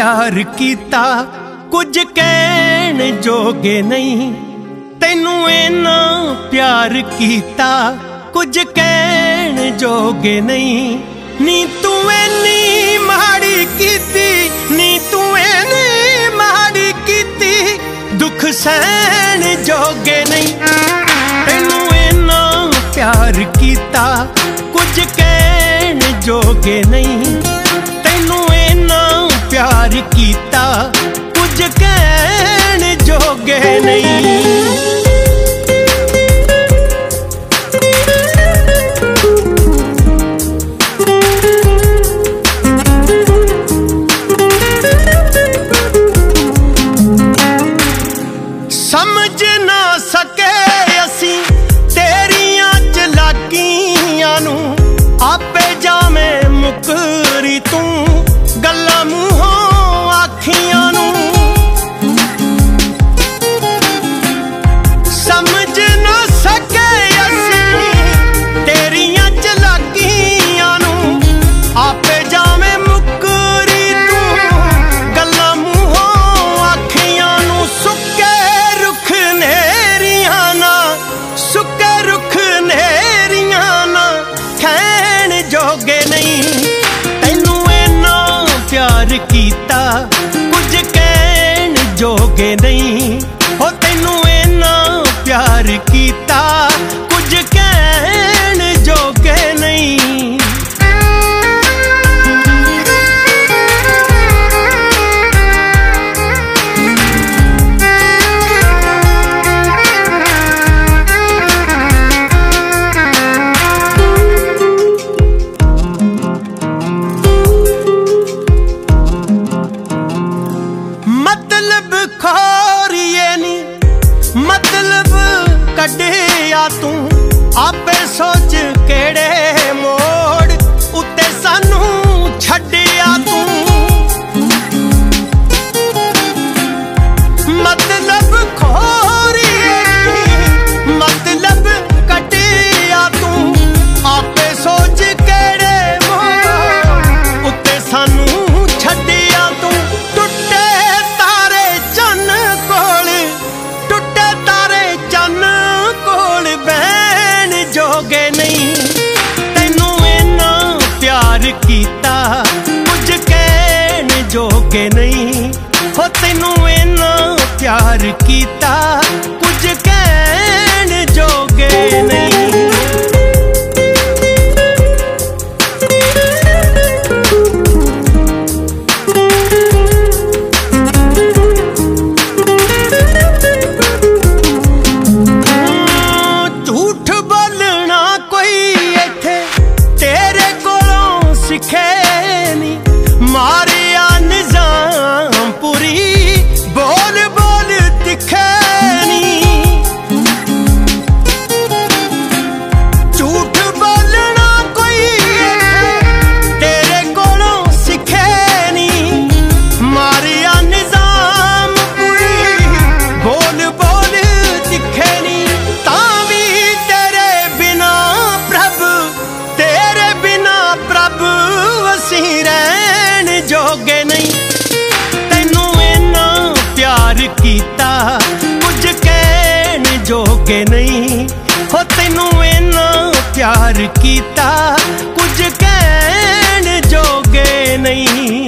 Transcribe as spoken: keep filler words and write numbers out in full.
प्यार कीता कुछ कहण जोगे नहीं। तैनू इन्ना प्यार कीता कुछ कहण जोगे नहीं। नी तू इन्नी माड़ी कीती, नी तू इन्नी माड़ी कीती, दुख सहन जोगे नहीं। तैनू इन्ना प्यार कीता कुछ कहण जोगे नहीं। तैनू इन्ना प्यार कीता कुछ कहण जोगे नहीं। समझ ना सके असी तेरियां चलाकियां नू, आपे जावे मुकरी तू गल्लां मूहों आखियां नू। समझ ना सके असी तेरियां चलाकियां नू, आपे जावे मुकरी तू गल्लां मूहों आखियां नू। सुके रुख नेरियां ना, सुके रुख नेरियां ना खैण जोगे नहीं। तैनू इन्ना प्यार कीता कुछ कहण जोगे नहीं। हो तैनू इन्ना प्यार कीता कुछ कहण जोगे नहीं। मतलब खोरिए नी मतलब कढ़िया तू, आपे सोच केड़े मोड़ उत्ते सानू छड्डिया तू। मतलब खोरिए नी मतलब कढ़िया तू, आपे सोच केड़े मोड़ उत्ते सानू छड्डिया तू। टुटे तारे चन कोल, टुटे तारे चन कोल बहन जोगे नहीं। तैनू इन्ना प्यार कीता कुछ कहण जोगे नहीं। हो तैनू इन्ना प्यार कीता कुछ कहण जोगे नहीं। झूठ बोलना कोई इत्थे तेरे कोलों सिखे नी। मारिया निजाम पूरी बोल बोल दिखे नी। झूठ बोलना कोई इत्थे तेरे कोलों सिखे नी। मारिया निजाम पूरी बोल बोल दिखे नी। तावी तेरे बिना प्रभु, तेरे बिना प्रभु असी रहन जोगे नहीं। तैनू इन्ना प्यार कीता कुछ कहण जोगे नहीं। हो तैनू इन्ना प्यार कीता कुछ कहण जोगे नहीं।